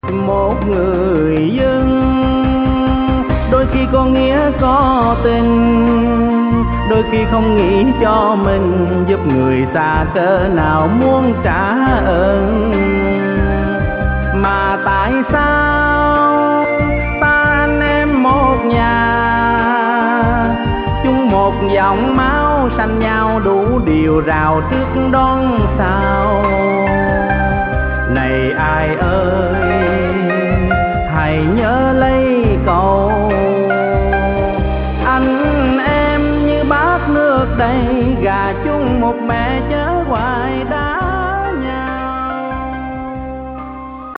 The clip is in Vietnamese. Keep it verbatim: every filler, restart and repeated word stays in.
Một người dân đôi khi có nghĩa có tình, đôi khi không nghĩ cho mình, giúp người xa cỡ nào muốn trả ơn. Mà tại sao ta anh em một nhà, chung một dòng máu sanh nhau, đủ điều rào trước đón sau. Này ai ơi hãy nhớ lấy